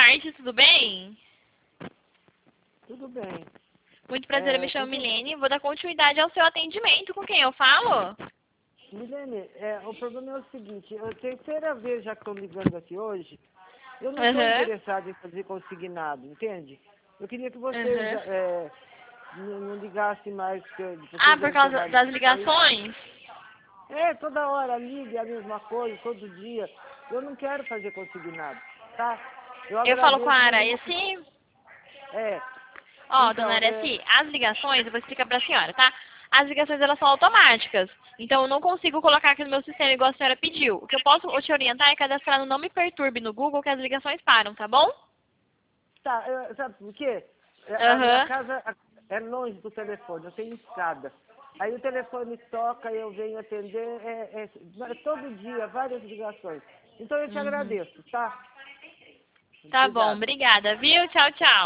tarde, tudo bem? Tudo bem. Muito prazer, eu me chamo Milene. Vou dar continuidade ao seu atendimento. Com quem eu falo? Milene, o problema é o seguinte, é a terceira vez já que estou ligando aqui hoje, eu não estou Aham. interessado em fazer consignado, entende? Eu queria que vocês Aham. não ligassem mais, porque Ah, vocês por devem ter causa vários das clientes. ligações? Toda hora liga a mesma coisa, todo dia. Eu não quero fazer consignado, tá? Eu Eu falo com a agradeço, mas eu não... Araci. É, Ó, dona então, Araci, as ligações, eu vou explicar pra senhora, tá? As ligações, elas são automáticas. Então, eu não consigo colocar aqui no meu sistema igual a senhora pediu. O que eu posso te orientar é cadastrar no Não Me Perturbe no Google que as ligações param, tá bom? tá, sabe por quê? A minha Aham. casa é longe do telefone, eu tenho escada. Aí o telefone toca, eu venho atender, todo dia, várias ligações. Então eu te Uhum. agradeço, tá? Tá bom, Obrigado. obrigada, viu? Tchau, tchau.